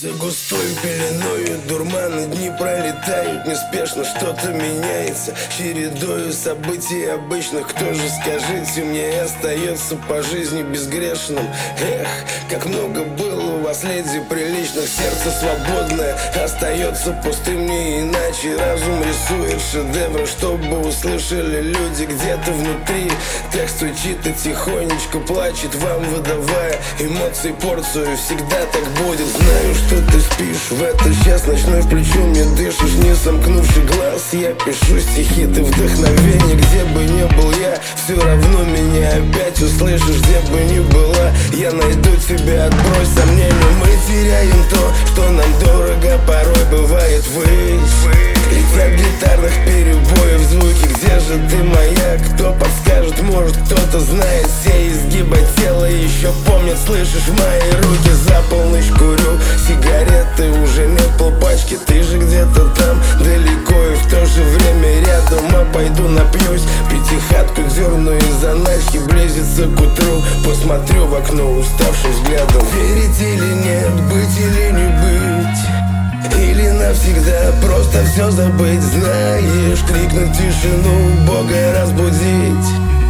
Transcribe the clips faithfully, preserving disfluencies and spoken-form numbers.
За густой пеленою дурманы дни пролетают неспешно, что-то меняется чередою событий обычных. Кто же, скажите мне, остается по жизни безгрешным? Эх, как много было у вас леди приличных. Сердце свободное остается пустым, не иначе. Разум рисует шедевры, чтобы услышали люди где-то внутри. Текст учит и тихонечко плачет вам, выдавая эмоций порцию. Всегда так будет. Знаю, что ты спишь, в этот час ночной в плечо мне дышишь, не сомкнувший глаз. Я пишу стихи, ты вдохновение, где бы ни был я, все равно меня опять услышишь, где бы ни была. Я найду тебя, отбрось сомнения. Мы теряем то, что нам дорого, порой бывает ввысь. Летят гитарных перебоев звуки, где же ты моя? Кто подскажет, может кто-то знает все изгибы тела. Еще помнит, слышишь, мои руки за полночь курю сигареты, уже нет полпачки. Ты же где-то там далеко и в то же время рядом. А пойду напьюсь, пятихатку дерну из заначки. Близится к утру, посмотрю в окно уставшим взглядом. Верить или нет, быть или не быть, или навсегда просто все забыть. Знаешь, крикнуть тишину, Бога разбудить.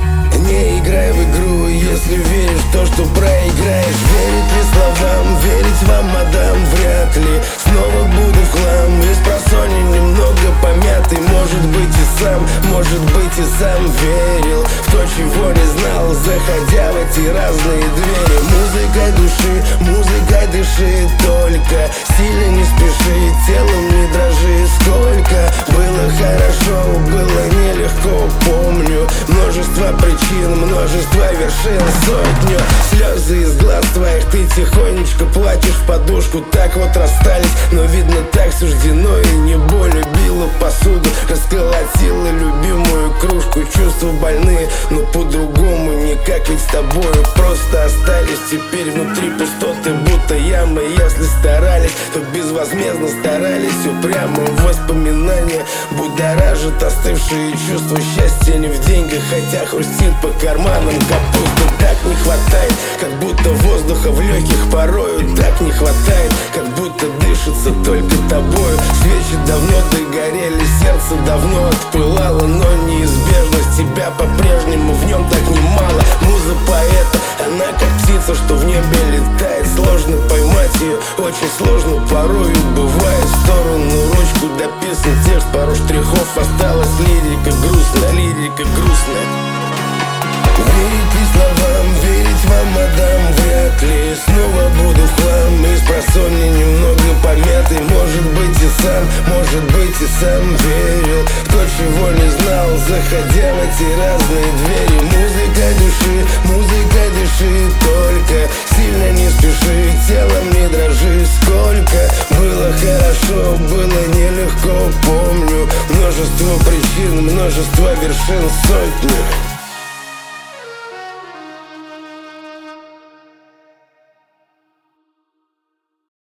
Не играй в игру, если веришь в то, что проиграешь. Верить ли словам, верить вам, мадам, вряд ли. Снова буду в хлам, из просони немного помятый. Может быть и сам, может быть и сам верил в то, чего не знал, заходя в эти разные двери. Музыкой души, музыкой дыши, только сильно не спеши, телом не дрожи. Сколько было хорошо, было нелегко, помню множество причин, множество вершин, сотню. Слезы из глаз твоих, ты тихонечко плачешь в подушку. Так вот расстались, но видно так суждено. И не боль убила посуду, расколотила любимую кружку. Чувства больные, но по-другому никак, ведь с тобою просто остались. Теперь внутри пустоты, будто ямы. Если старались, то безвозмездно старались. Упрямо воспоминания будоражат остывшие чувства. Счастья не в деньгах, хотя хрустит по карманам капусты. Так не хватает, как будто воздуха в легких порою. Так не хватает, как будто дышится только тобою. Свечи давно догорели, сердце давно отпылало, но неизбежность тебя по-прежнему в нем так немало. Муза поэта, она как птица, что в небе летает. Сложно поймать ее, очень сложно порою бывает. В сторону ручку дописан текст, пару штрихов осталась. Лирика грустная, лирика грустная. Верить ли словам, верить вам, мадам, вряд ли. Снова буду в хлам, из просонья немного помятый. Может быть и сам, может быть и сам верил в то, чего не знал, заходя в эти разные двери. Музыка души, музыка дыши, только сильно не спеши, телом не дрожи. Сколько было хорошо, было нелегко, помню множество причин, множество вершин, сотни.